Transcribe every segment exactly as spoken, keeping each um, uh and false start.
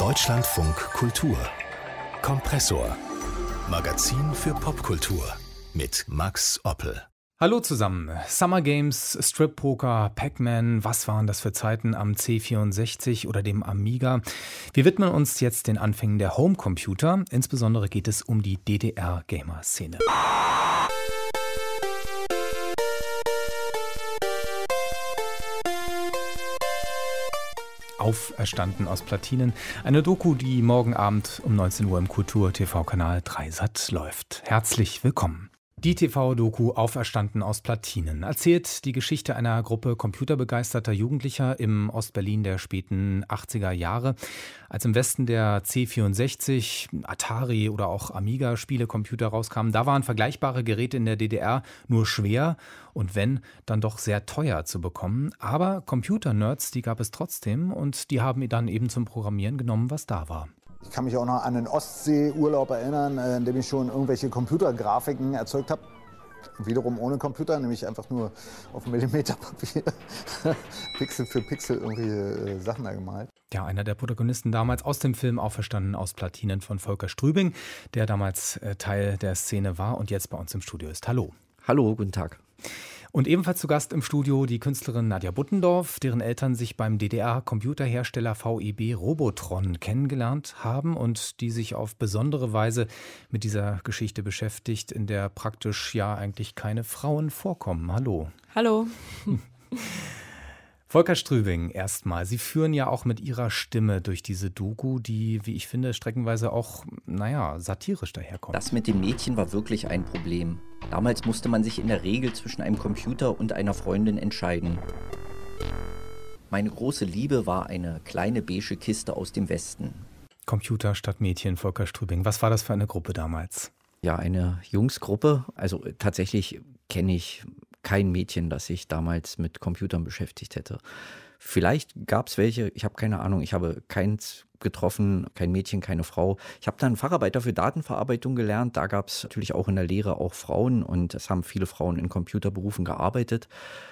Deutschlandfunk Kultur. Kompressor. Magazin für Popkultur mit Max Oppel. Hallo zusammen. Summer Games, Strip Poker, Pac-Man, was waren das für Zeiten am C vierundsechzig oder dem Amiga? Wir widmen uns jetzt den Anfängen der Homecomputer. Insbesondere geht es um die D D R-Gamer-Szene. Auferstanden aus Platinen. Eine Doku, die morgen Abend um neunzehn Uhr im Kultur-T V-Kanal drei Sat läuft. Herzlich willkommen. Die T V-Doku Auferstanden aus Platinen erzählt die Geschichte einer Gruppe computerbegeisterter Jugendlicher im Ostberlin der späten achtziger Jahre. Als im Westen der C vierundsechzig, Atari oder auch Amiga-Spielecomputer rauskamen, da waren vergleichbare Geräte in der D D R nur schwer und wenn, dann doch sehr teuer zu bekommen. Aber Computer-Nerds, die gab es trotzdem und die haben dann eben zum Programmieren genommen, was da war. Ich kann mich auch noch an einen Ostseeurlaub erinnern, in dem ich schon irgendwelche Computergrafiken erzeugt habe. Wiederum ohne Computer, nämlich einfach nur auf Millimeterpapier, Pixel für Pixel irgendwie äh, Sachen da gemalt. Ja, einer der Protagonisten damals aus dem Film Auferstanden aus Platinen von Volker Strübing, der damals äh, Teil der Szene war und jetzt bei uns im Studio ist. Hallo. Hallo, guten Tag. Und ebenfalls zu Gast im Studio die Künstlerin Nadja Buttendorf, deren Eltern sich beim D D R-Computerhersteller V E B Robotron kennengelernt haben und die sich auf besondere Weise mit dieser Geschichte beschäftigt, in der praktisch ja eigentlich keine Frauen vorkommen. Hallo. Hallo. Volker Strübing erstmal. Sie führen ja auch mit Ihrer Stimme durch diese Doku, die, wie ich finde, streckenweise auch, naja, satirisch daherkommt. Das mit dem Mädchen war wirklich ein Problem. Damals musste man sich in der Regel zwischen einem Computer und einer Freundin entscheiden. Meine große Liebe war eine kleine beige Kiste aus dem Westen. Computer statt Mädchen, Volker Strübing. Was war das für eine Gruppe damals? Ja, eine Jungsgruppe. Also tatsächlich kenne ich kein Mädchen, das sich damals mit Computern beschäftigt hätte. Vielleicht gab es welche, ich habe keine Ahnung, ich habe keins getroffen, kein Mädchen, keine Frau. Ich habe dann Facharbeiter für Datenverarbeitung gelernt, da gab es natürlich auch in der Lehre auch Frauen und es haben viele Frauen in Computerberufen gearbeitet.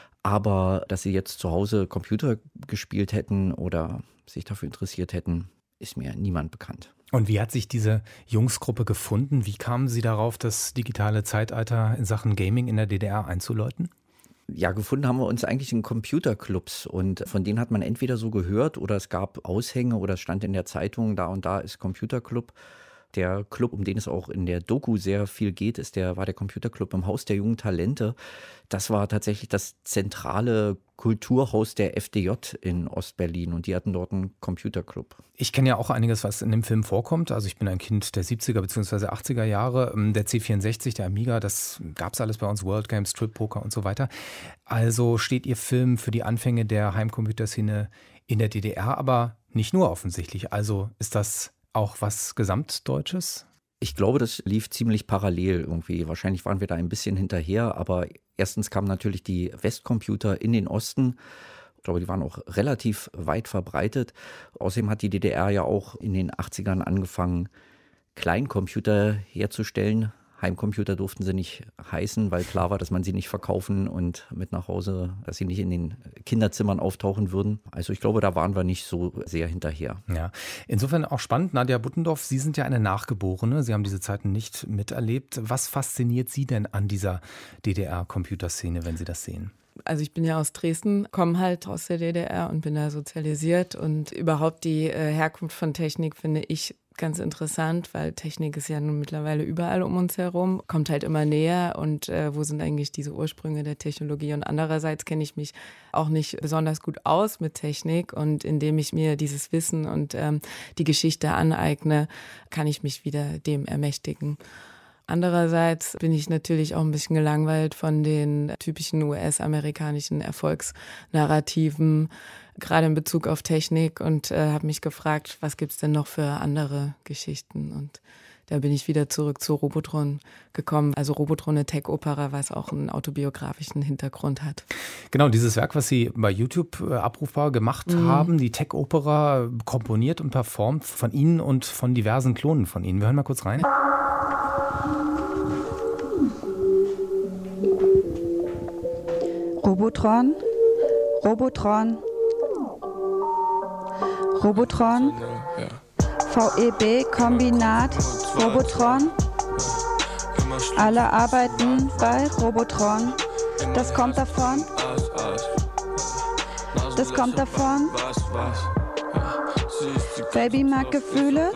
Aber dass sie jetzt zu Hause Computer gespielt hätten oder sich dafür interessiert hätten, ist mir niemand bekannt. Und wie hat sich diese Jungsgruppe gefunden? Wie kamen Sie darauf, das digitale Zeitalter in Sachen Gaming in der D D R einzuläuten? Ja, gefunden haben wir uns eigentlich in Computerclubs und von denen hat man entweder so gehört oder es gab Aushänge oder es stand in der Zeitung, da und da ist Computerclub. Der Club, um den es auch in der Doku sehr viel geht, ist der, war der Computerclub im Haus der jungen Talente. Das war tatsächlich das zentrale Kulturhaus der F D J in Ostberlin und die hatten dort einen Computerclub. Ich kenne ja auch einiges, was in dem Film vorkommt. Also ich bin ein Kind der siebziger bzw. achtziger Jahre. Der C vierundsechzig, der Amiga, das gab es alles bei uns, World Games, Strip Poker und so weiter. Also steht Ihr Film für die Anfänge der Heimcomputerszene in der D D R, aber nicht nur offensichtlich. Also ist das auch was Gesamtdeutsches? Ich glaube, das lief ziemlich parallel irgendwie. Wahrscheinlich waren wir da ein bisschen hinterher, aber erstens kamen natürlich die Westcomputer in den Osten. Ich glaube, die waren auch relativ weit verbreitet. Außerdem hat die D D R ja auch in den achtzigern angefangen, Kleincomputer herzustellen. Heimcomputer durften sie nicht heißen, weil klar war, dass man sie nicht verkaufen und mit nach Hause, dass sie nicht in den Kinderzimmern auftauchen würden. Also ich glaube, da waren wir nicht so sehr hinterher. Ja, insofern auch spannend. Nadja Buttendorf, Sie sind ja eine Nachgeborene. Sie haben diese Zeiten nicht miterlebt. Was fasziniert Sie denn an dieser D D R-Computerszene, wenn Sie das sehen? Also ich bin ja aus Dresden, komme halt aus der D D R und bin da sozialisiert und überhaupt die äh, Herkunft von Technik finde ich ganz interessant, weil Technik ist ja nun mittlerweile überall um uns herum, kommt halt immer näher und äh, wo sind eigentlich diese Ursprünge der Technologie? Und andererseits kenne ich mich auch nicht besonders gut aus mit Technik und indem ich mir dieses Wissen und ähm, die Geschichte aneigne, kann ich mich wieder dem ermächtigen. Andererseits bin ich natürlich auch ein bisschen gelangweilt von den typischen U S-amerikanischen Erfolgsnarrativen, gerade in Bezug auf Technik und äh, habe mich gefragt, was gibt es denn noch für andere Geschichten? Und da bin ich wieder zurück zu Robotron gekommen. Also Robotron, eine Tech-Opera, was auch einen autobiografischen Hintergrund hat. Genau, dieses Werk, was Sie bei YouTube äh, abrufbar gemacht mhm. haben, die Tech-Opera, komponiert und performt von Ihnen und von diversen Klonen von Ihnen. Wir hören mal kurz rein. Robotron, Robotron, Robotron, V E B, Kombinat, Robotron. Alle arbeiten bei Robotron. Das kommt davon. Das kommt davon. Baby mag Gefühle.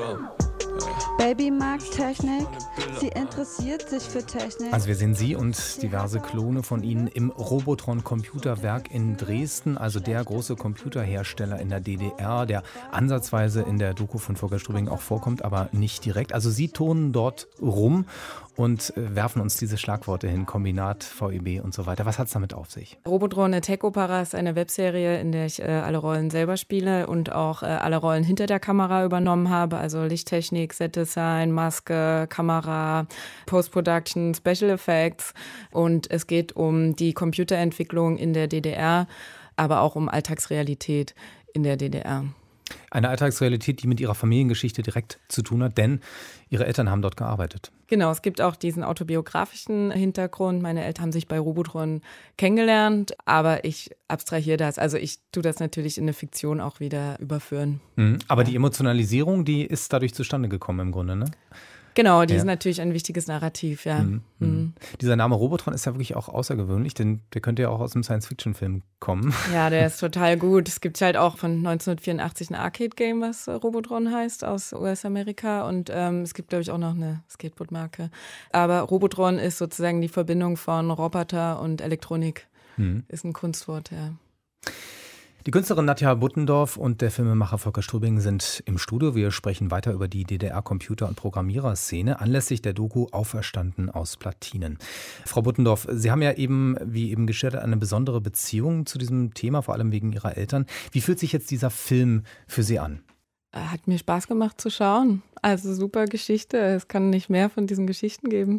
Baby mag Technik. Sie interessiert sich für Technik. Also wir sehen Sie und diverse Klone von Ihnen im Robotron Computerwerk in Dresden, also der große Computerhersteller in der D D R, der ansatzweise in der Doku von Volker Strübing auch vorkommt, aber nicht direkt. Also Sie turnen dort rum und werfen uns diese Schlagworte hin, Kombinat, V E B und so weiter. Was hat es damit auf sich? Robotron, eine Tech-Opera, ist eine Webserie, in der ich äh, alle Rollen selber spiele und auch äh, alle Rollen hinter der Kamera übernommen habe, also Lichttechnik, Setdesign, Maske, Kamera, Post-Production, Special Effects, und es geht um die Computerentwicklung in der D D R, aber auch um Alltagsrealität in der D D R. Eine Alltagsrealität, die mit Ihrer Familiengeschichte direkt zu tun hat, denn Ihre Eltern haben dort gearbeitet. Genau, es gibt auch diesen autobiografischen Hintergrund. Meine Eltern haben sich bei Robotron kennengelernt, aber ich abstrahiere das. Also ich tue das natürlich in eine Fiktion auch wieder überführen. Mhm. Aber die Emotionalisierung, die ist dadurch zustande gekommen im Grunde, ne? Genau, die ja. ist natürlich ein wichtiges Narrativ, ja. Mhm. Mhm. Dieser Name Robotron ist ja wirklich auch außergewöhnlich, denn der könnte ja auch aus einem Science-Fiction-Film kommen. Ja, der ist total gut. Es gibt halt auch von neunzehnhundertvierundachtzig ein Arcade-Game, was Robotron heißt, aus U S-Amerika. Und ähm, es gibt, glaube ich, auch noch eine Skateboard-Marke. Aber Robotron ist sozusagen die Verbindung von Roboter und Elektronik. Mhm. Ist ein Kunstwort, ja. Die Künstlerin Nadja Buttendorf und der Filmemacher Volker Strübing sind im Studio. Wir sprechen weiter über die D D R-Computer- und Programmiererszene anlässlich der Doku Auferstanden aus Platinen. Frau Buttendorf, Sie haben ja eben, wie eben geschildert, eine besondere Beziehung zu diesem Thema, vor allem wegen Ihrer Eltern. Wie fühlt sich jetzt dieser Film für Sie an? Hat mir Spaß gemacht zu schauen. Also super Geschichte. Es kann nicht mehr von diesen Geschichten geben.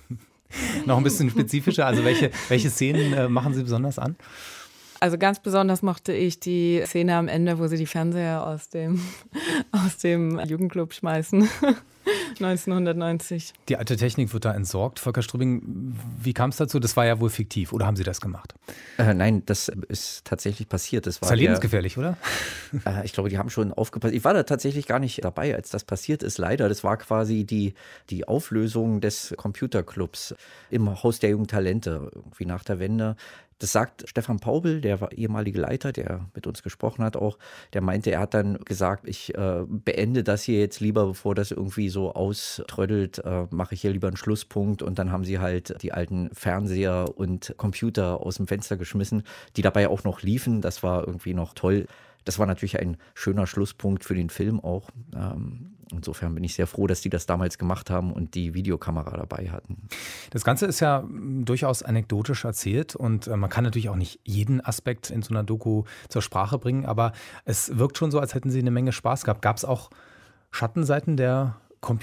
Noch ein bisschen spezifischer. Also welche, welche Szenen äh, machen Sie besonders an? Also ganz besonders mochte ich die Szene am Ende, wo sie die Fernseher aus dem, aus dem Jugendclub schmeißen. neunzehnhundertneunzig. Die alte Technik wird da entsorgt. Volker Strübing, wie kam es dazu? Das war ja wohl fiktiv, oder haben Sie das gemacht? Äh, nein, das ist tatsächlich passiert. Das war das ist ja lebensgefährlich, oder? Äh, ich glaube, die haben schon aufgepasst. Ich war da tatsächlich gar nicht dabei, als das passiert ist, leider. Das war quasi die, die Auflösung des Computerclubs im Haus der jungen Talente, irgendwie nach der Wende. Das sagt Stefan Paubel, der war ehemalige Leiter, der mit uns gesprochen hat auch. Der meinte, er hat dann gesagt, ich äh, beende das hier jetzt lieber, bevor das irgendwie so auströdelt, äh, mache ich hier lieber einen Schlusspunkt. Und dann haben sie halt die alten Fernseher und Computer aus dem Fenster geschmissen, die dabei auch noch liefen. Das war irgendwie noch toll. Das war natürlich ein schöner Schlusspunkt für den Film auch. Ähm, insofern bin ich sehr froh, dass die das damals gemacht haben und die Videokamera dabei hatten. Das Ganze ist ja durchaus anekdotisch erzählt und man kann natürlich auch nicht jeden Aspekt in so einer Doku zur Sprache bringen, aber es wirkt schon so, als hätten Sie eine Menge Spaß gehabt. Gab es auch Schattenseiten der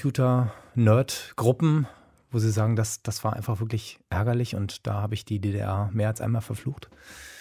Computer-Nerd-Gruppen, wo Sie sagen, das, das war einfach wirklich ärgerlich und da habe ich die D D R mehr als einmal verflucht?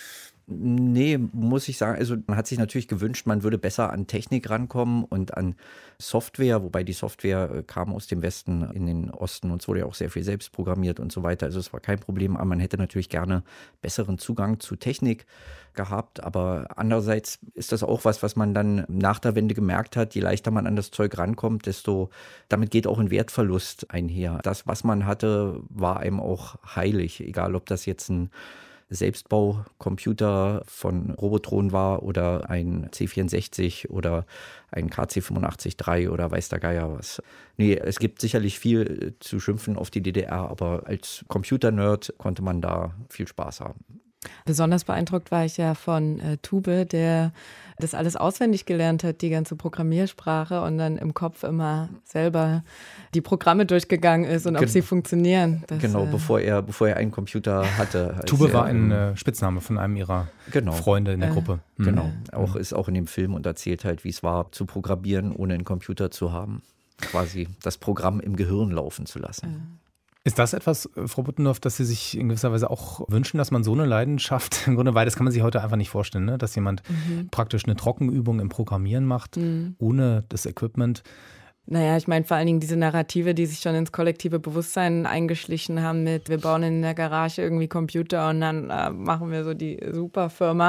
Nee, muss ich sagen, also man hat sich natürlich gewünscht, man würde besser an Technik rankommen und an Software, wobei die Software kam aus dem Westen in den Osten und es wurde ja auch sehr viel selbst programmiert und so weiter, also es war kein Problem, aber man hätte natürlich gerne besseren Zugang zu Technik gehabt, aber andererseits ist das auch was, was man dann nach der Wende gemerkt hat, je leichter man an das Zeug rankommt, desto, damit geht auch ein Wertverlust einher. Das, was man hatte, war einem auch heilig, egal ob das jetzt ein Selbstbaucomputer von Robotron war oder ein C vierundsechzig oder ein K C fünfundachtzig drei oder weiß der Geier was. Nee, es gibt sicherlich viel zu schimpfen auf die D D R, aber als Computer-Nerd konnte man da viel Spaß haben. Besonders beeindruckt war ich ja von äh, Tube, der das alles auswendig gelernt hat, die ganze Programmiersprache und dann im Kopf immer selber die Programme durchgegangen ist und Gen- ob sie funktionieren. Das, genau, äh, bevor er bevor er einen Computer hatte. Tube war er, ein äh, Spitzname von einem ihrer genau. Freunde in der äh, Gruppe. Mhm. Genau, auch ist auch in dem Film und erzählt halt, wie es war, zu programmieren, ohne einen Computer zu haben. Quasi das Programm im Gehirn laufen zu lassen. Äh. Ist das etwas, Frau Buttendorf, dass Sie sich in gewisser Weise auch wünschen, dass man so eine Leidenschaft, im Grunde, weil das kann man sich heute einfach nicht vorstellen, ne? Dass jemand mhm. praktisch eine Trockenübung im Programmieren macht, mhm. ohne das Equipment? Naja, ich meine vor allen Dingen diese Narrative, die sich schon ins kollektive Bewusstsein eingeschlichen haben mit, wir bauen in der Garage irgendwie Computer und dann äh, machen wir so die Superfirma.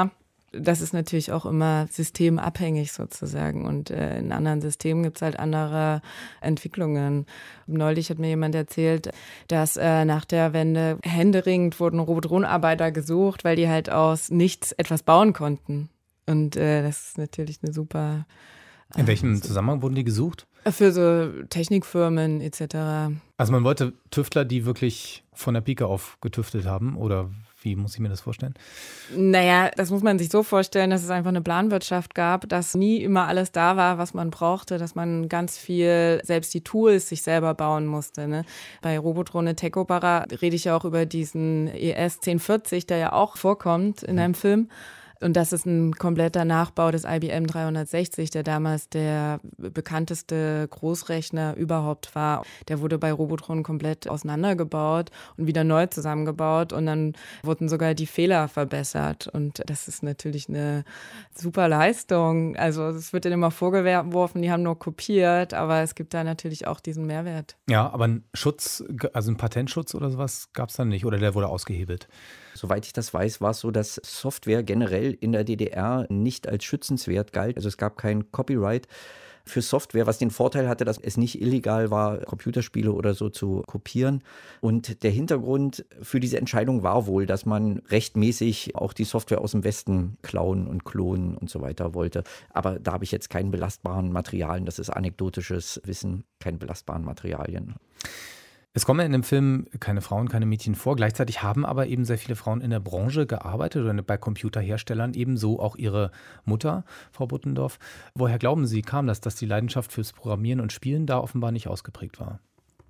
Das ist natürlich auch immer systemabhängig sozusagen und äh, in anderen Systemen gibt es halt andere Entwicklungen. Neulich hat mir jemand erzählt, dass äh, nach der Wende händeringend wurden Robotronarbeiter gesucht, weil die halt aus nichts etwas bauen konnten. Und äh, das ist natürlich eine super... Äh, in welchem Zusammenhang wurden die gesucht? Für so Technikfirmen et cetera. Also man wollte Tüftler, die wirklich von der Pike auf getüftelt haben, oder wie muss ich mir das vorstellen? Naja, das muss man sich so vorstellen, dass es einfach eine Planwirtschaft gab, dass nie immer alles da war, was man brauchte, dass man ganz viel, selbst die Tools sich selber bauen musste. Ne? Bei Robotrone Techopara rede ich ja auch über diesen E S zehn vierzig, der ja auch vorkommt in einem Film. Und das ist ein kompletter Nachbau des I B M dreihundertsechzig, der damals der bekannteste Großrechner überhaupt war. Der wurde bei Robotron komplett auseinandergebaut und wieder neu zusammengebaut und dann wurden sogar die Fehler verbessert. Und das ist natürlich eine super Leistung. Also es wird ihnen immer vorgeworfen, die haben nur kopiert, aber es gibt da natürlich auch diesen Mehrwert. Ja, aber ein Schutz, also ein Patentschutz oder sowas gab es dann nicht oder der wurde ausgehebelt? Soweit ich das weiß, war es so, dass Software generell in der D D R nicht als schützenswert galt. Also es gab kein Copyright für Software, was den Vorteil hatte, dass es nicht illegal war, Computerspiele oder so zu kopieren. Und der Hintergrund für diese Entscheidung war wohl, dass man rechtmäßig auch die Software aus dem Westen klauen und klonen und so weiter wollte. Aber da habe ich jetzt keinen belastbaren Materialien. Das ist anekdotisches Wissen, keine belastbaren Materialien. Es kommen in dem Film keine Frauen, keine Mädchen vor. Gleichzeitig haben aber eben sehr viele Frauen in der Branche gearbeitet oder bei Computerherstellern, ebenso auch ihre Mutter, Frau Buttendorf. Woher glauben Sie, kam das, dass die Leidenschaft fürs Programmieren und Spielen da offenbar nicht ausgeprägt war?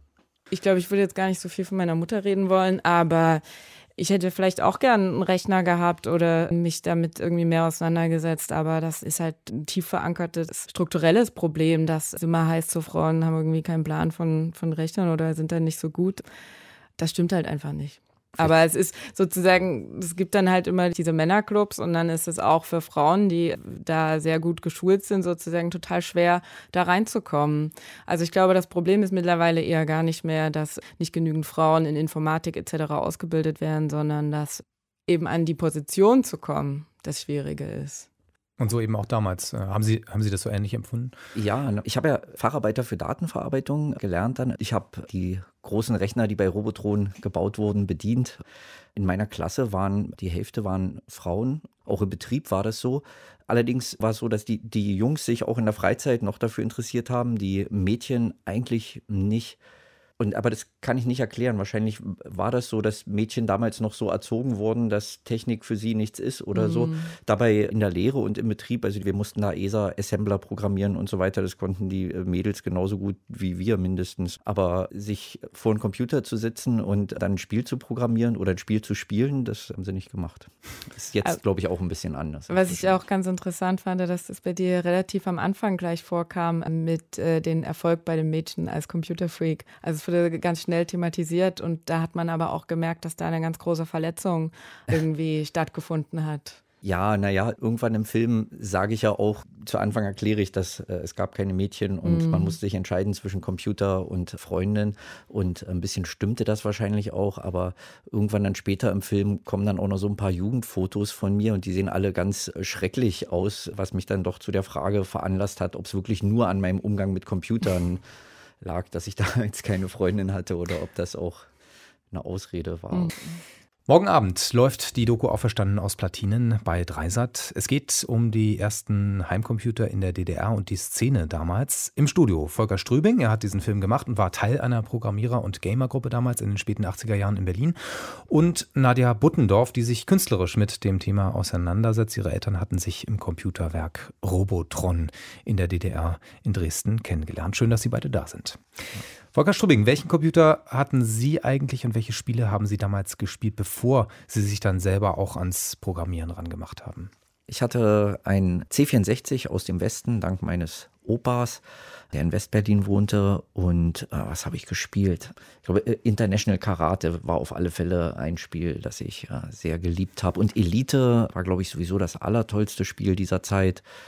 Ich glaube, ich würde jetzt gar nicht so viel von meiner Mutter reden wollen, aber ich hätte vielleicht auch gern einen Rechner gehabt oder mich damit irgendwie mehr auseinandergesetzt, aber das ist halt ein tief verankertes strukturelles Problem, dass es immer heißt, so Frauen haben irgendwie keinen Plan von, von Rechnern oder sind dann nicht so gut. Das stimmt halt einfach nicht. Aber es ist sozusagen, es gibt dann halt immer diese Männerclubs und dann ist es auch für Frauen, die da sehr gut geschult sind, sozusagen total schwer, da reinzukommen. Also ich glaube, das Problem ist mittlerweile eher gar nicht mehr, dass nicht genügend Frauen in Informatik et cetera ausgebildet werden, sondern dass eben an die Position zu kommen, das Schwierige ist. Und so eben auch damals. Haben Sie, haben Sie das so ähnlich empfunden? Ja, ich habe ja Facharbeiter für Datenverarbeitung gelernt dann. Ich habe die großen Rechner, die bei Robotron gebaut wurden, bedient. In meiner Klasse waren, die Hälfte waren Frauen. Auch im Betrieb war das so. Allerdings war es so, dass die, die Jungs sich auch in der Freizeit noch dafür interessiert haben, die Mädchen eigentlich nicht. Und, aber das kann ich nicht erklären. Wahrscheinlich war das so, dass Mädchen damals noch so erzogen wurden, dass Technik für sie nichts ist oder mm. so. Dabei in der Lehre und im Betrieb, also wir mussten da E S A-Assembler programmieren und so weiter. Das konnten die Mädels genauso gut wie wir mindestens. Aber sich vor einen Computer zu sitzen und dann ein Spiel zu programmieren oder ein Spiel zu spielen, das haben sie nicht gemacht. Das ist jetzt, glaube ich, auch ein bisschen anders. Was ich auch ganz interessant fand, dass das bei dir relativ am Anfang gleich vorkam mit äh, dem Erfolg bei den Mädchen als Computerfreak. Also es wurde ganz schnell thematisiert und da hat man aber auch gemerkt, dass da eine ganz große Verletzung irgendwie stattgefunden hat. Ja, naja, irgendwann im Film sage ich ja auch, zu Anfang erkläre ich, dass äh, es gab keine Mädchen und mm. man musste sich entscheiden zwischen Computer und Freundin und ein bisschen stimmte das wahrscheinlich auch, aber irgendwann dann später im Film kommen dann auch noch so ein paar Jugendfotos von mir und die sehen alle ganz schrecklich aus, was mich dann doch zu der Frage veranlasst hat, ob es wirklich nur an meinem Umgang mit Computern lag, dass ich da jetzt keine Freundin hatte oder ob das auch eine Ausrede war. Mm. Morgen Abend läuft die Doku Auferstanden aus Platinen bei Dreisat. Es geht um die ersten Heimcomputer in der D D R und die Szene damals. Im Studio Volker Strübing, er hat diesen Film gemacht und war Teil einer Programmierer- und Gamergruppe damals in den späten achtziger Jahren in Berlin. Und Nadja Buttendorf, die sich künstlerisch mit dem Thema auseinandersetzt. Ihre Eltern hatten sich im Computerwerk Robotron in der D D R in Dresden kennengelernt. Schön, dass Sie beide da sind. Volker Strübing, welchen Computer hatten Sie eigentlich und welche Spiele haben Sie damals gespielt, bevor Sie sich dann selber auch ans Programmieren rangemacht haben? Ich hatte einen C vierundsechzig aus dem Westen, dank meines Opas, der in Westberlin wohnte. Und äh, was habe ich gespielt? Ich glaube, International Karate war auf alle Fälle ein Spiel, das ich äh, sehr geliebt habe. Und Elite war, glaube ich, sowieso das allertollste Spiel dieser Zeit.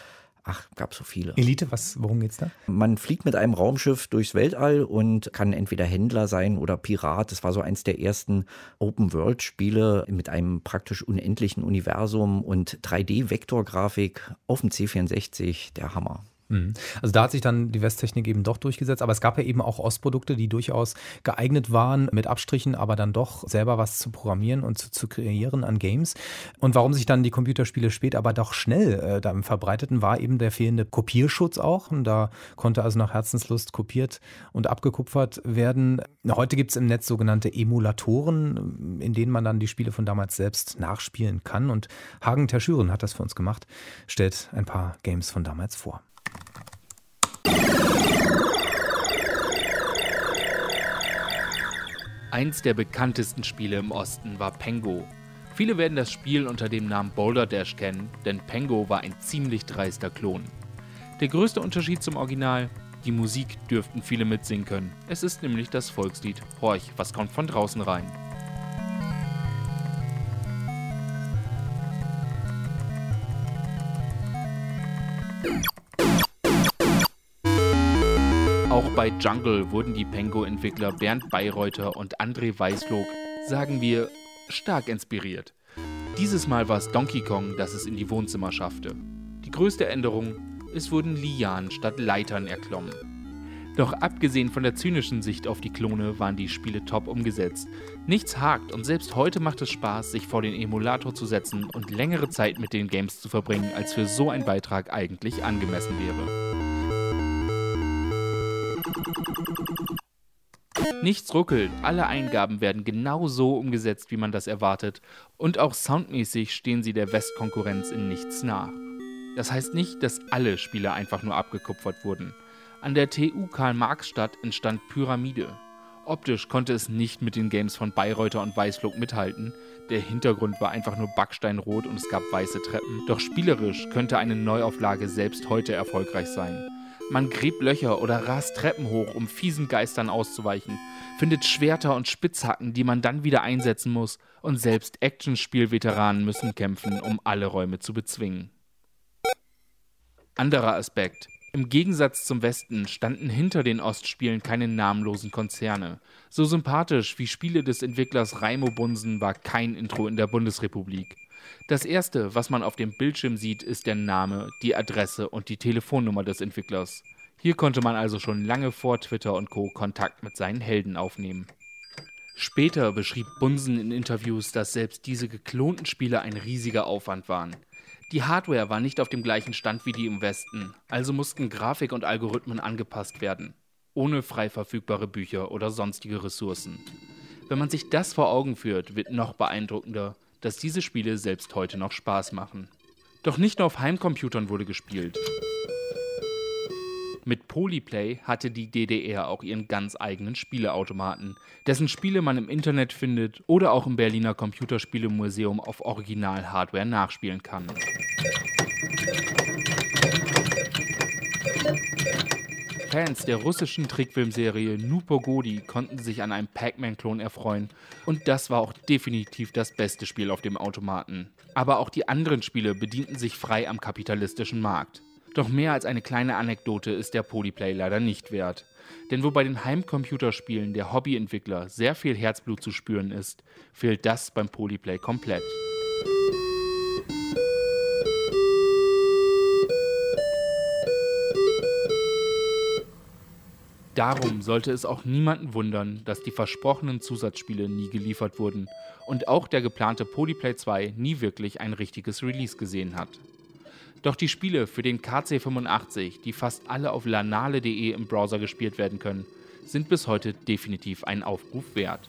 Ach, gab so viele. Elite, was, worum geht's da? Man fliegt mit einem Raumschiff durchs Weltall und kann entweder Händler sein oder Pirat. Das war so eins der ersten Open-World-Spiele mit einem praktisch unendlichen Universum und drei D-Vektorgrafik auf dem C vierundsechzig, der Hammer. Also da hat sich dann die Westtechnik eben doch durchgesetzt, aber es gab ja eben auch Ostprodukte, die durchaus geeignet waren, mit Abstrichen, aber dann doch selber was zu programmieren und zu, zu kreieren an Games. Und warum sich dann die Computerspiele später aber doch schnell äh, dann verbreiteten, war eben der fehlende Kopierschutz auch. Und da konnte also nach Herzenslust kopiert und abgekupfert werden. Heute gibt es im Netz sogenannte Emulatoren, in denen man dann die Spiele von damals selbst nachspielen kann. Und Hagen Terschüren hat das für uns gemacht, stellt ein paar Games von damals vor. Eins der bekanntesten Spiele im Osten war Pengo. Viele werden das Spiel unter dem Namen Boulder Dash kennen, denn Pengo war ein ziemlich dreister Klon. Der größte Unterschied zum Original: die Musik dürften viele mitsingen können. Es ist nämlich das Volkslied Horch, was kommt von draußen rein. Auch bei Jungle wurden die Pengo-Entwickler Bernd Bayreuther und André Weißlog, sagen wir, stark inspiriert. Dieses Mal war es Donkey Kong, das es in die Wohnzimmer schaffte. Die größte Änderung: es wurden Lianen statt Leitern erklommen. Doch abgesehen von der zynischen Sicht auf die Klone waren die Spiele top umgesetzt. Nichts hakt und selbst heute macht es Spaß, sich vor den Emulator zu setzen und längere Zeit mit den Games zu verbringen, als für so ein Beitrag eigentlich angemessen wäre. Nichts ruckelt, alle Eingaben werden genau so umgesetzt, wie man das erwartet, und auch soundmäßig stehen sie der Westkonkurrenz in nichts nach. Das heißt nicht, dass alle Spiele einfach nur abgekupfert wurden. An der T U Karl-Marx-Stadt entstand Pyramide. Optisch konnte es nicht mit den Games von Bayreuther und Weißlog mithalten. Der Hintergrund war einfach nur backsteinrot und es gab weiße Treppen. Doch spielerisch könnte eine Neuauflage selbst heute erfolgreich sein. Man gräbt Löcher oder rast Treppen hoch, um fiesen Geistern auszuweichen, findet Schwerter und Spitzhacken, die man dann wieder einsetzen muss, und selbst Actionspiel-Veteranen müssen kämpfen, um alle Räume zu bezwingen. Anderer Aspekt: Im Gegensatz zum Westen standen hinter den Ostspielen keine namenlosen Konzerne. So sympathisch wie Spiele des Entwicklers Raimo Bunsen war kein Intro in der Bundesrepublik. Das erste, was man auf dem Bildschirm sieht, ist der Name, die Adresse und die Telefonnummer des Entwicklers. Hier konnte man also schon lange vor Twitter und Co. Kontakt mit seinen Helden aufnehmen. Später beschrieb Bunsen in Interviews, dass selbst diese geklonten Spiele ein riesiger Aufwand waren. Die Hardware war nicht auf dem gleichen Stand wie die im Westen, also mussten Grafik und Algorithmen angepasst werden, ohne frei verfügbare Bücher oder sonstige Ressourcen. Wenn man sich das vor Augen führt, wird noch beeindruckender, dass diese Spiele selbst heute noch Spaß machen. Doch nicht nur auf Heimcomputern wurde gespielt. Mit Polyplay hatte die D D R auch ihren ganz eigenen Spieleautomaten, dessen Spiele man im Internet findet oder auch im Berliner Computerspielemuseum auf Original-Hardware nachspielen kann. Fans der russischen Trickfilmserie Nu Pogodi konnten sich an einem Pac-Man-Klon erfreuen, und das war auch definitiv das beste Spiel auf dem Automaten. Aber auch die anderen Spiele bedienten sich frei am kapitalistischen Markt. Doch mehr als eine kleine Anekdote ist der Polyplay leider nicht wert. Denn wo bei den Heimcomputerspielen der Hobbyentwickler sehr viel Herzblut zu spüren ist, fehlt das beim Polyplay komplett. Darum sollte es auch niemanden wundern, dass die versprochenen Zusatzspiele nie geliefert wurden und auch der geplante Polyplay zwei nie wirklich ein richtiges Release gesehen hat. Doch die Spiele für den K C fünfundachtzig, die fast alle auf lanale punkt de im Browser gespielt werden können, sind bis heute definitiv einen Aufruf wert.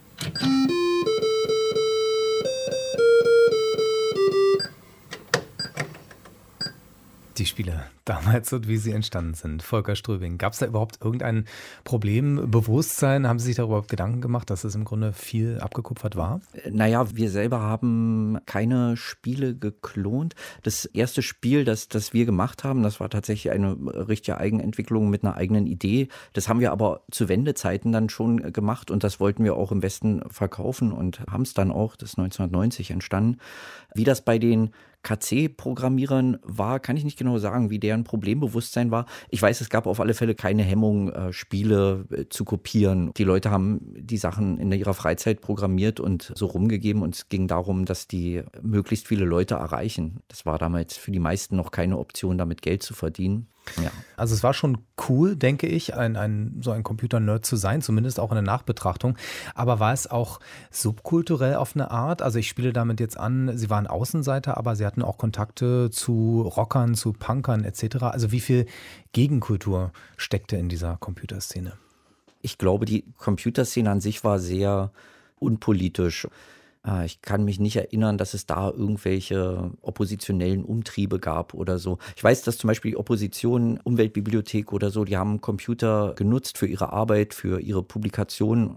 Die Spiele damals und wie sie entstanden sind. Volker Strübing, gab es da überhaupt irgendein Problem, Bewusstsein? Haben Sie sich darüber Gedanken gemacht, dass es im Grunde viel abgekupfert war? Naja, wir selber haben keine Spiele geklont. Das erste Spiel, das, das wir gemacht haben, das war tatsächlich eine richtige Eigenentwicklung mit einer eigenen Idee. Das haben wir aber zu Wendezeiten dann schon gemacht und das wollten wir auch im Westen verkaufen und haben es dann auch, das ist neunzehnhundertneunzig entstanden. Wie das bei den K C-Programmierern war, kann ich nicht genau sagen, wie deren Problembewusstsein war. Ich weiß, es gab auf alle Fälle keine Hemmung, äh, Spiele äh, zu kopieren. Die Leute haben die Sachen in ihrer Freizeit programmiert und so rumgegeben und es ging darum, dass die möglichst viele Leute erreichen. Das war damals für die meisten noch keine Option, damit Geld zu verdienen. Ja. Also es war schon cool, denke ich, ein, ein, so ein Computer-Nerd zu sein, zumindest auch in der Nachbetrachtung. Aber war es auch subkulturell auf eine Art? Also ich spiele damit jetzt an, Sie waren Außenseiter, aber Sie hatten auch Kontakte zu Rockern, zu Punkern et cetera. Also wie viel Gegenkultur steckte in dieser Computerszene? Ich glaube, die Computerszene an sich war sehr unpolitisch. Ich kann mich nicht erinnern, dass es da irgendwelche oppositionellen Umtriebe gab oder so. Ich weiß, dass zum Beispiel die Opposition, Umweltbibliothek oder so, die haben Computer genutzt für ihre Arbeit, für ihre Publikationen.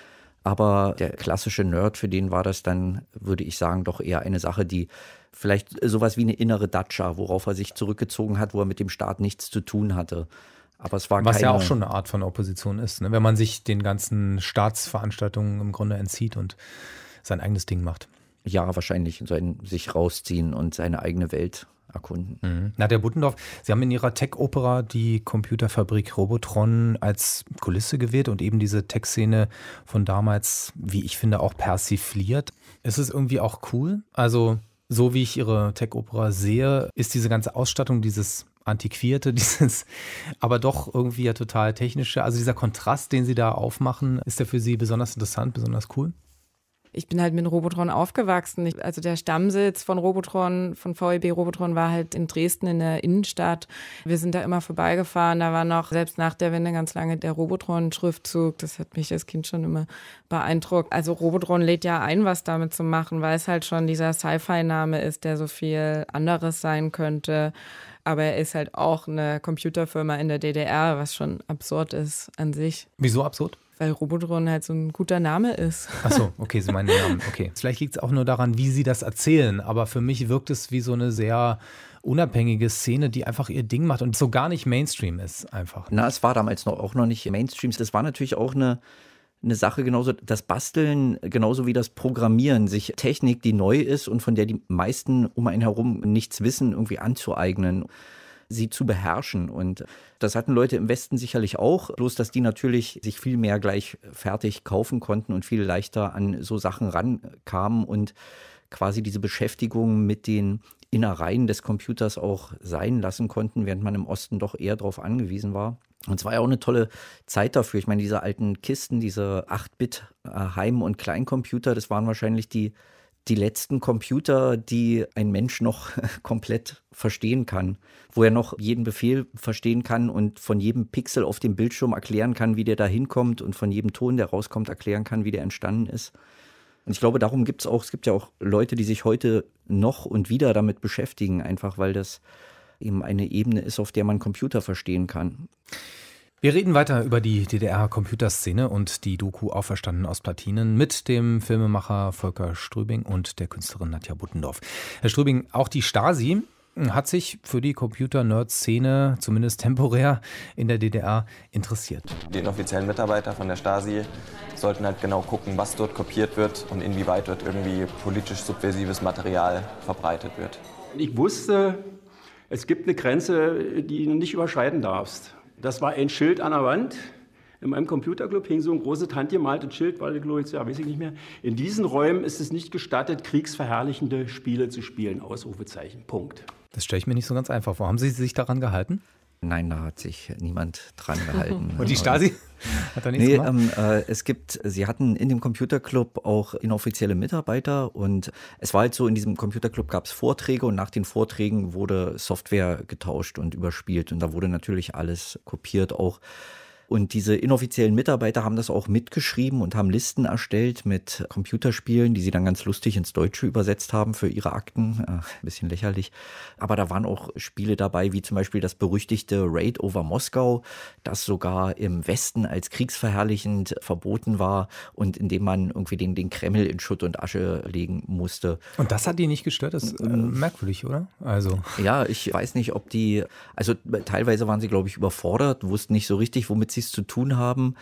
Aber der klassische Nerd, für den war das dann, würde ich sagen, doch eher eine Sache, die vielleicht sowas wie eine innere Datscha, worauf er sich zurückgezogen hat, wo er mit dem Staat nichts zu tun hatte. Aber es war Was keine, ja auch schon eine Art von Opposition ist, ne? Wenn man sich den ganzen Staatsveranstaltungen im Grunde entzieht und sein eigenes Ding macht. Ja, wahrscheinlich sein, sich rausziehen und seine eigene Welt erkunden. Mhm. Nadja Buttendorf, Sie haben in Ihrer Tech-Opera die Computerfabrik Robotron als Kulisse gewählt und eben diese Tech-Szene von damals, wie ich finde, auch persifliert. Ist es irgendwie auch cool? Also so wie ich Ihre Tech-Opera sehe, ist diese ganze Ausstattung, dieses Antiquierte, dieses aber doch irgendwie ja total technische, also dieser Kontrast, den Sie da aufmachen, ist der für Sie besonders interessant, besonders cool? Ich bin halt mit Robotron aufgewachsen. Ich, also der Stammsitz von Robotron, von V E B Robotron war halt in Dresden in der Innenstadt. Wir sind da immer vorbeigefahren. Da war noch, selbst nach der Wende ganz lange, der Robotron-Schriftzug. Das hat mich als Kind schon immer beeindruckt. Also Robotron lädt ja ein, was damit zu machen, weil es halt schon dieser Sci-Fi-Name ist, der so viel anderes sein könnte. Aber er ist halt auch eine Computerfirma in der D D R, was schon absurd ist an sich. Wieso absurd? Weil Robotron halt so ein guter Name ist. Ach so, okay, Sie meinen den Namen, okay. Vielleicht liegt es auch nur daran, wie Sie das erzählen, aber für mich wirkt es wie so eine sehr unabhängige Szene, die einfach ihr Ding macht und so gar nicht Mainstream ist einfach. Na, es war damals noch, auch noch nicht Mainstream. Das war natürlich auch eine, eine Sache, genauso das Basteln, genauso wie das Programmieren, sich Technik, die neu ist und von der die meisten um einen herum nichts wissen, irgendwie anzueignen, sie zu beherrschen. Und das hatten Leute im Westen sicherlich auch, bloß dass die natürlich sich viel mehr gleich fertig kaufen konnten und viel leichter an so Sachen rankamen und quasi diese Beschäftigung mit den Innereien des Computers auch sein lassen konnten, während man im Osten doch eher darauf angewiesen war. Und es war ja auch eine tolle Zeit dafür. Ich meine, diese alten Kisten, diese acht Bit Heim- und Kleincomputer, das waren wahrscheinlich die die letzten Computer, die ein Mensch noch komplett verstehen kann, wo er noch jeden Befehl verstehen kann und von jedem Pixel auf dem Bildschirm erklären kann, wie der da hinkommt und von jedem Ton, der rauskommt, erklären kann, wie der entstanden ist. Und ich glaube, darum gibt es auch, es gibt ja auch Leute, die sich heute noch und wieder damit beschäftigen, einfach weil das eben eine Ebene ist, auf der man Computer verstehen kann. Wir reden weiter über die D D R-Computerszene und die Doku Auferstanden aus Platinen mit dem Filmemacher Volker Strübing und der Künstlerin Nadja Buttendorf. Herr Strübing, auch die Stasi hat sich für die Computer-Nerd-Szene, zumindest temporär, in der D D R interessiert. Die inoffiziellen Mitarbeiter von der Stasi sollten halt genau gucken, was dort kopiert wird und inwieweit dort irgendwie politisch subversives Material verbreitet wird. Ich wusste, es gibt eine Grenze, die du nicht überschreiten darfst. Das war ein Schild an der Wand. In meinem Computerclub hing so ein großes handgemaltes Schild, weil, glaube ich, ja, weiß ich nicht mehr. In diesen Räumen ist es nicht gestattet, kriegsverherrlichende Spiele zu spielen. Ausrufezeichen. Punkt. Das stelle ich mir nicht so ganz einfach vor. Haben Sie sich daran gehalten? Nein, da hat sich niemand dran gehalten. Und die Stasi hat da nichts nee, gemacht? Ähm, äh, es gibt, sie hatten in dem Computerclub auch inoffizielle Mitarbeiter und es war halt so, in diesem Computerclub gab es Vorträge und nach den Vorträgen wurde Software getauscht und überspielt und da wurde natürlich alles kopiert auch. Und diese inoffiziellen Mitarbeiter haben das auch mitgeschrieben und haben Listen erstellt mit Computerspielen, die sie dann ganz lustig ins Deutsche übersetzt haben für ihre Akten. Äh, ein bisschen lächerlich. Aber da waren auch Spiele dabei, wie zum Beispiel das berüchtigte Raid over Moskau, das sogar im Westen als kriegsverherrlichend verboten war und in dem man irgendwie den, den Kreml in Schutt und Asche legen musste. Und das hat die nicht gestört? Das ist äh, merkwürdig, oder? Also. Ja, ich weiß nicht, ob die, also teilweise waren sie, glaube ich, überfordert, wussten nicht so richtig, womit sie es zu tun haben.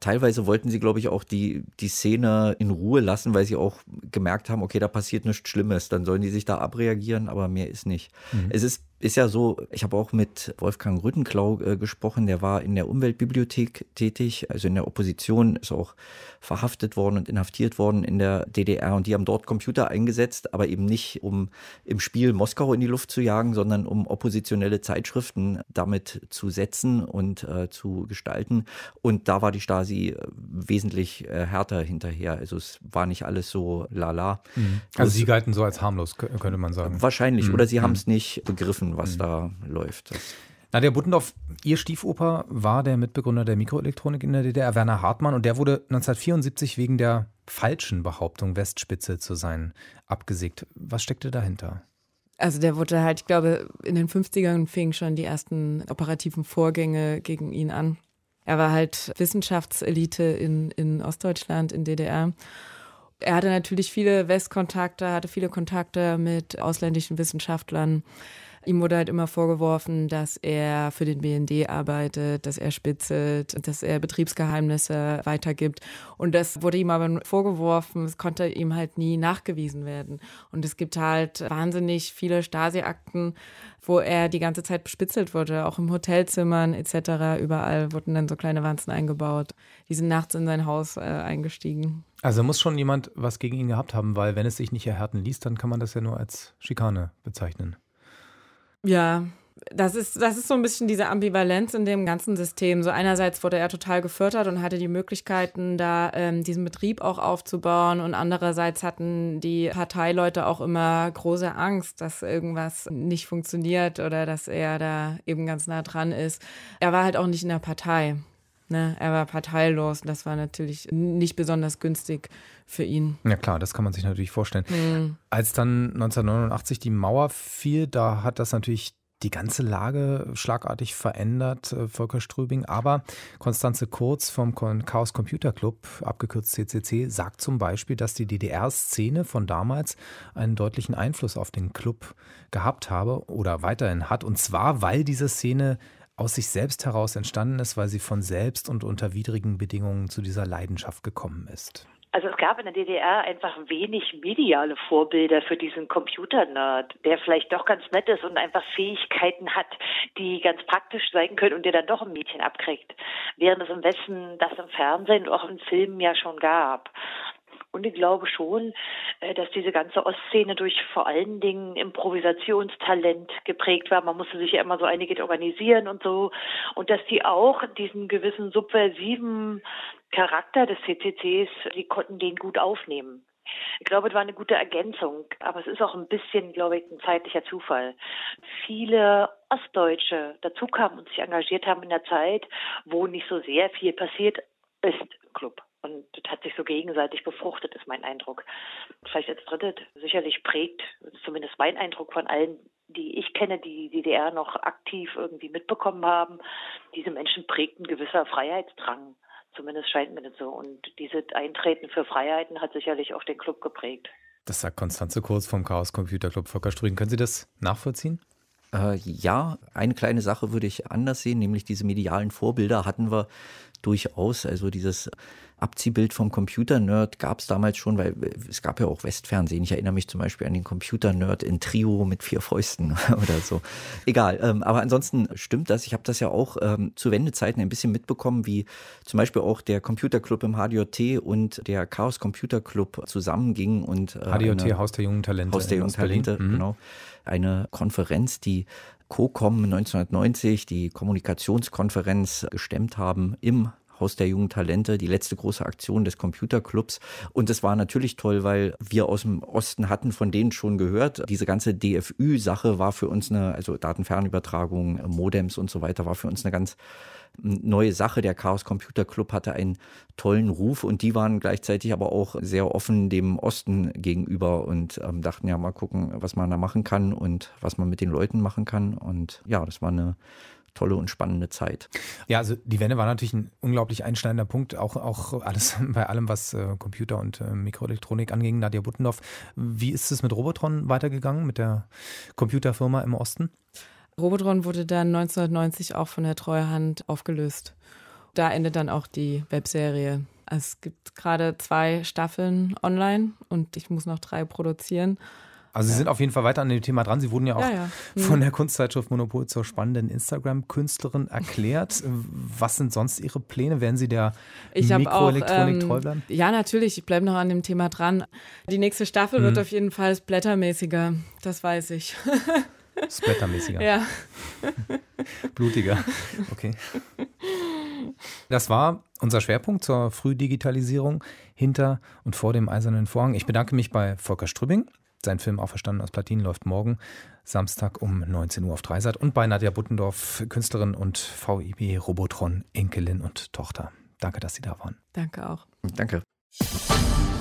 teilweise wollten sie, glaube ich, auch die, die Szene in Ruhe lassen, weil sie auch gemerkt haben, okay, da passiert nichts Schlimmes, dann sollen die sich da abreagieren, aber mehr ist nicht. Mhm. Es ist Ist ja so, ich habe auch mit Wolfgang Rüttenklau äh, gesprochen, der war in der Umweltbibliothek tätig, also in der Opposition, ist auch verhaftet worden und inhaftiert worden in der D D R und die haben dort Computer eingesetzt, aber eben nicht, um im Spiel Moskau in die Luft zu jagen, sondern um oppositionelle Zeitschriften damit zu setzen und äh, zu gestalten. Und da war die Stasi wesentlich äh, härter hinterher, also es war nicht alles so lala. Mhm. Also sie galten so als harmlos, könnte man sagen. Wahrscheinlich, mhm. oder sie haben es nicht begriffen, was mhm. da läuft. Das Nadia Buttendorf, Ihr Stiefoper war der Mitbegründer der Mikroelektronik in der D D R, Werner Hartmann, und der wurde neunzehnhundertvierundsiebzig wegen der falschen Behauptung, Westspitze zu sein, abgesägt. Was steckte dahinter? Also der wurde halt, ich glaube, in den fünfzigern fingen schon die ersten operativen Vorgänge gegen ihn an. Er war halt Wissenschaftselite in, in Ostdeutschland, in D D R. Er hatte natürlich viele Westkontakte, hatte viele Kontakte mit ausländischen Wissenschaftlern. Ihm wurde halt immer vorgeworfen, dass er für den B N D arbeitet, dass er spitzelt, dass er Betriebsgeheimnisse weitergibt. Und das wurde ihm aber vorgeworfen, es konnte ihm halt nie nachgewiesen werden. Und es gibt halt wahnsinnig viele Stasi-Akten, wo er die ganze Zeit bespitzelt wurde, auch im Hotelzimmern et cetera. Überall wurden dann so kleine Wanzen eingebaut. Die sind nachts in sein Haus äh, eingestiegen. Also muss schon jemand was gegen ihn gehabt haben, weil wenn es sich nicht erhärten ließ, dann kann man das ja nur als Schikane bezeichnen. Ja, das ist, das ist so ein bisschen diese Ambivalenz in dem ganzen System. So einerseits wurde er total gefördert und hatte die Möglichkeiten, da ähm, diesen Betrieb auch aufzubauen, und andererseits hatten die Parteileute auch immer große Angst, dass irgendwas nicht funktioniert oder dass er da eben ganz nah dran ist. Er war halt auch nicht in der Partei. Ne? Er war parteilos, und das war natürlich nicht besonders günstig für ihn. Ja klar, das kann man sich natürlich vorstellen. Mhm. Als dann neunzehnhundertneunundachtzig die Mauer fiel, da hat das natürlich die ganze Lage schlagartig verändert, Volker Strübing. Aber Konstanze Kurz vom Chaos Computer Club, abgekürzt C C C, sagt zum Beispiel, dass die D D R-Szene von damals einen deutlichen Einfluss auf den Club gehabt habe oder weiterhin hat. Und zwar, weil diese Szene aus sich selbst heraus entstanden ist, weil sie von selbst und unter widrigen Bedingungen zu dieser Leidenschaft gekommen ist. Also es gab in der D D R einfach wenig mediale Vorbilder für diesen Computer-Nerd, der vielleicht doch ganz nett ist und einfach Fähigkeiten hat, die ganz praktisch sein können und der dann doch ein Mädchen abkriegt. Während es im Westen das im Fernsehen und auch in Filmen ja schon gab. Und ich glaube schon, dass diese ganze Ostszene durch vor allen Dingen Improvisationstalent geprägt war. Man musste sich ja immer so einiges organisieren und so. Und dass die auch diesen gewissen subversiven Charakter des C C Cs, die konnten den gut aufnehmen. Ich glaube, es war eine gute Ergänzung, aber es ist auch ein bisschen, glaube ich, ein zeitlicher Zufall. Viele Ostdeutsche dazu kamen und sich engagiert haben in der Zeit, wo nicht so sehr viel passiert ist im Club. Und das hat sich so gegenseitig befruchtet, ist mein Eindruck. Vielleicht als drittes, sicherlich prägt, das ist zumindest mein Eindruck von allen, die ich kenne, die die D D R noch aktiv irgendwie mitbekommen haben, diese Menschen prägt ein gewisser Freiheitsdrang. Zumindest scheint mir das so. Und dieses Eintreten für Freiheiten hat sicherlich auch den Club geprägt. Das sagt Konstanze Kurz vom Chaos Computer Club. Volker Strübing, können Sie das nachvollziehen? Äh, ja, eine kleine Sache würde ich anders sehen, nämlich diese medialen Vorbilder hatten wir durchaus. Also dieses Abziehbild vom Computer-Nerd gab es damals schon, weil es gab ja auch Westfernsehen. Ich erinnere mich zum Beispiel an den Computer-Nerd in Trio mit vier Fäusten oder so. Egal, ähm, aber ansonsten stimmt das. Ich habe das ja auch ähm, zu Wendezeiten ein bisschen mitbekommen, wie zum Beispiel auch der Computerclub im H D J T und der Chaos Computer Club zusammengingen. Und, äh, H D J T, Haus der jungen Talente. Haus der jungen Talente, mhm. genau. Eine Konferenz, die COCOM neunzehnhundertneunzig, die Kommunikationskonferenz, gestemmt haben im Haus der jungen Talente, die letzte große Aktion des Computerclubs. Und es war natürlich toll, weil wir aus dem Osten hatten von denen schon gehört. Diese ganze D F Ü-Sache war für uns eine, also Datenfernübertragung, Modems und so weiter, war für uns eine ganz neue Sache. Der Chaos Computer Club hatte einen tollen Ruf und die waren gleichzeitig aber auch sehr offen dem Osten gegenüber und ähm, dachten ja mal gucken, was man da machen kann und was man mit den Leuten machen kann. Und ja, das war eine tolle und spannende Zeit. Ja, also die Wende war natürlich ein unglaublich einschneidender Punkt, auch, auch alles bei allem, was äh, Computer und äh, Mikroelektronik anging. Nadia Buttendorf, wie ist es mit Robotron weitergegangen, mit der Computerfirma im Osten? Robotron wurde dann neunzehnhundertneunzig auch von der Treuhand aufgelöst. Da endet dann auch die Webserie. Es gibt gerade zwei Staffeln online und ich muss noch drei produzieren. Also Sie sind auf jeden Fall weiter an dem Thema dran. Sie wurden ja auch ja, ja. Mhm. von der Kunstzeitschrift Monopol zur spannenden Instagram-Künstlerin erklärt. Was sind sonst Ihre Pläne? Werden Sie der ich Mikroelektronik ähm, treu bleiben? Ja, natürlich. Ich bleibe noch an dem Thema dran. Die nächste Staffel mhm. wird auf jeden Fall splattermäßiger. Das weiß ich. Splattermäßiger? Ja. Blutiger. Okay. Das war unser Schwerpunkt zur Frühdigitalisierung hinter und vor dem Eisernen Vorhang. Ich bedanke mich bei Volker Strübing. Sein Film Auferstanden aus Platinen läuft morgen Samstag um neunzehn Uhr auf Dreisat. Und bei Nadja Buttendorf, Künstlerin und V I B Robotron, Enkelin und Tochter. Danke, dass Sie da waren. Danke auch. Danke.